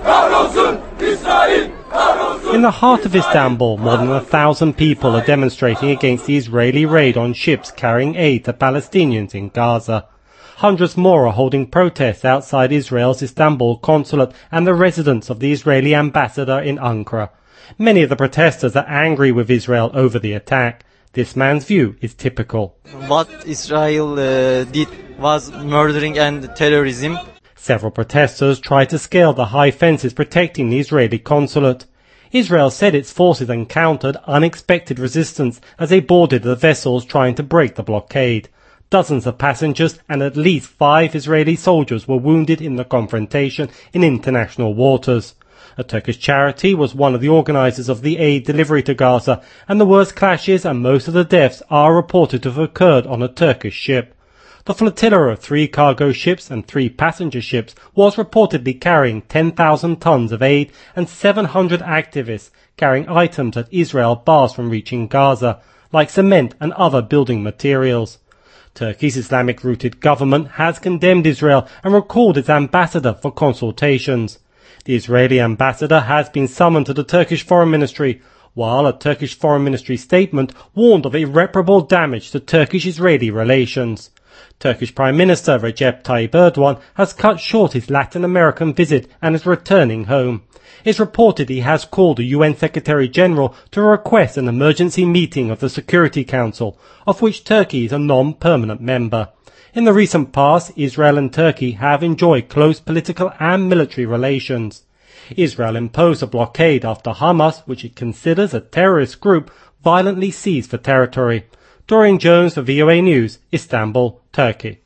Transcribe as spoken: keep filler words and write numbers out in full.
In the heart of Istanbul, more than a thousand people are demonstrating against the Israeli raid on ships carrying aid to Palestinians in Gaza. Hundreds more are holding protests outside Israel's Istanbul consulate and the residence of the Israeli ambassador in Ankara. Many of the protesters are angry with Israel over the attack. This man's view is typical. What Israel uh, did was murdering and terrorism. Several protesters tried to scale the high fences protecting the Israeli consulate. Israel said its forces encountered unexpected resistance as they boarded the vessels trying to break the blockade. Dozens of passengers and at least five Israeli soldiers were wounded in the confrontation in international waters. A Turkish charity was one of the organizers of the aid delivery to Gaza, and the worst clashes and most of the deaths are reported to have occurred on a Turkish ship. The flotilla of three cargo ships and three passenger ships was reportedly carrying ten thousand tons of aid and seven hundred activists carrying items that Israel bars from reaching Gaza, like cement and other building materials. Turkey's Islamic-rooted government has condemned Israel and recalled its ambassador for consultations. The Israeli ambassador has been summoned to the Turkish Foreign Ministry, while a Turkish Foreign Ministry statement warned of irreparable damage to Turkish-Israeli relations. Turkish Prime Minister Recep Tayyip Erdogan has cut short his Latin American visit and is returning home. It's reported he has called the U N Secretary General to request an emergency meeting of the Security Council, of which Turkey is a non-permanent member. In the recent past, Israel and Turkey have enjoyed close political and military relations. Israel imposed a blockade after Hamas, which it considers a terrorist group, violently seized the territory. Dorian Jones for V O A News, Istanbul, Turkey.